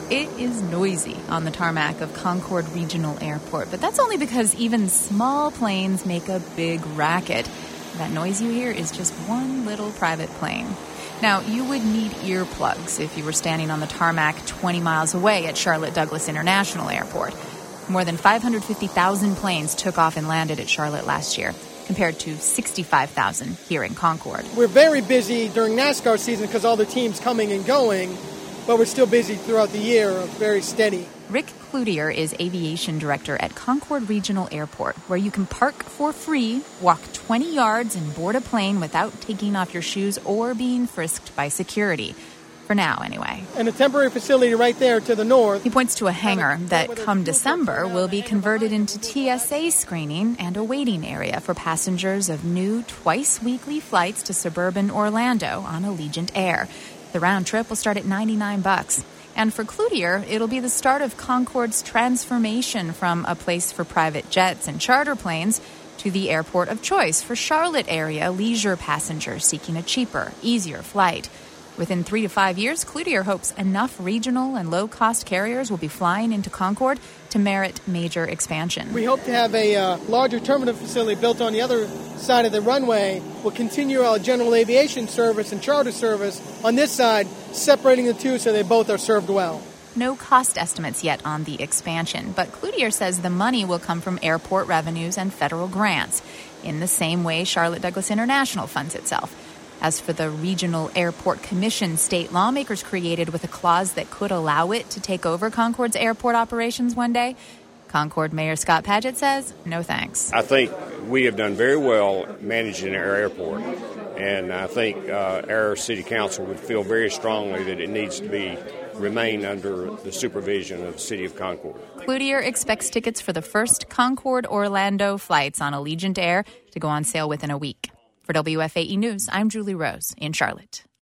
It is noisy on the tarmac of Concord Regional Airport, but that's only because even small planes make a big racket. That noise you hear is just one little private plane. Now, you would need earplugs if you were standing on the tarmac 20 miles away at Charlotte Douglas International Airport. More than 550,000 planes took off and landed at Charlotte last year, compared to 65,000 here in Concord. We're very busy during NASCAR season because all the teams coming and going, but we're still busy throughout the year, very steady. Rick Cloutier is aviation director at Concord Regional Airport, where you can park for free, walk 20 yards, and board a plane without taking off your shoes or being frisked by security. For now, anyway. And a temporary facility right there to the north. He points to a hangar that, come December, will be converted into TSA screening and a waiting area for passengers of new twice-weekly flights to suburban Orlando on Allegiant Air. The round trip will start at $99. And for Cloutier, it'll be the start of Concord's transformation from a place for private jets and charter planes to the airport of choice for Charlotte area leisure passengers seeking a cheaper, easier flight. Within 3 to 5 years, Cloutier hopes enough regional and low-cost carriers will be flying into Concord to merit major expansion. We hope to have a larger terminal facility built on the other side of the runway. We'll continue our general aviation service and charter service on this side, separating the two so they both are served well. No cost estimates yet on the expansion, but Cloutier says the money will come from airport revenues and federal grants, in the same way Charlotte Douglas International funds itself. As for the Regional Airport Commission, state lawmakers created with a clause that could allow it to take over Concord's airport operations one day, Concord Mayor Scott Padgett says, no thanks. I think we have done very well managing our airport, and I think our city council would feel very strongly that it needs to remain under the supervision of the city of Concord. Cloutier expects tickets for the first Concord-Orlando flights on Allegiant Air to go on sale within a week. For WFAE News, I'm Julie Rose in Charlotte.